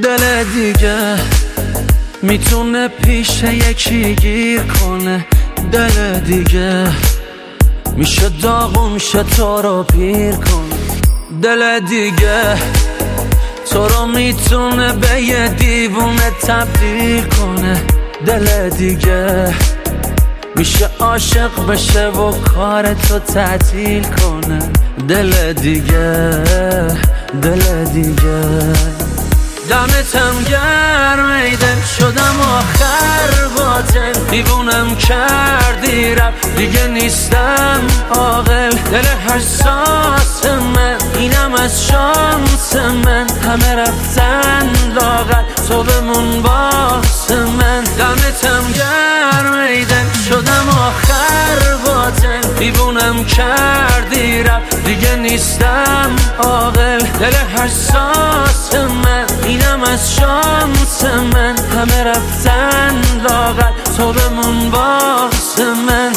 دل دیگه میتونه پیش یکی گیر کنه، دل دیگه میشه داغون شه تو رو پیر کنه، دل دیگه تو رو میتونه به یه دیوونه تبدیل کنه، دل دیگه میشه عاشق بشه و کار تو تعطیل کنه، دل دیگه دل دیگه. دمتم گرم ای دل شدم آخر باطل، دیوونم کردی رفت دیگه نیستم عاقل، دل حساس من اینم از شانس من، همه رفتن لاغر تو بمون واسه من. دمتم گرم ای دل شدم آخر باطل، دیوونم کردی رفت دیگه نیستم عاقل، دل حساس من اینم از شانس من، همه رفتن لاغر تو بمون واسه من.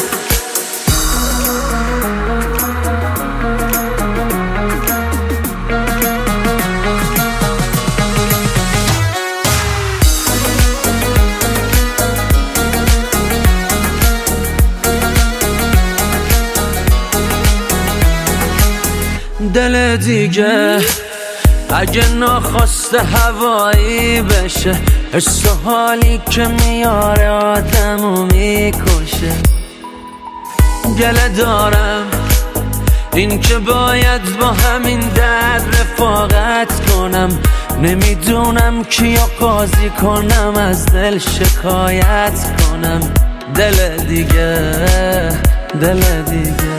دل دیگه اگه ناخواسته هوایی بشه، حس و حالی که میاره آدمو میکشه، گله دارم این که باید با همین درد رفاقت کنم، نمیدونم کیو قاضی کنم از دل شکایت کنم، دل دیگه دل دیگه.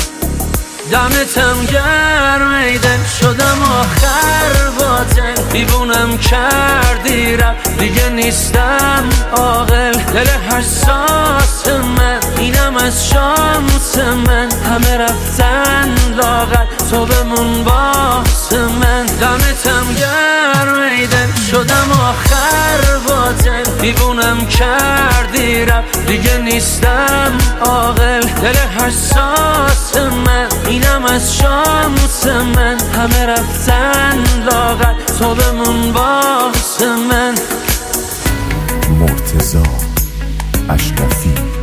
دمتم گرم ای دل شدم آخر باطل، دیوونم کردی رفت دیگه نیستم عاقل، دل حساس من اینم از شانس من، همه رفتن لاغر تو بمون واسه من. دمتم گرم ای دل شدم آخر باطل، دیوونم کردی رفت دیگه نیستم عاقل، دل حساس من اینم از شانس من، همه رفتن لاغر تو بمون واسه من. مرتضی اشرفی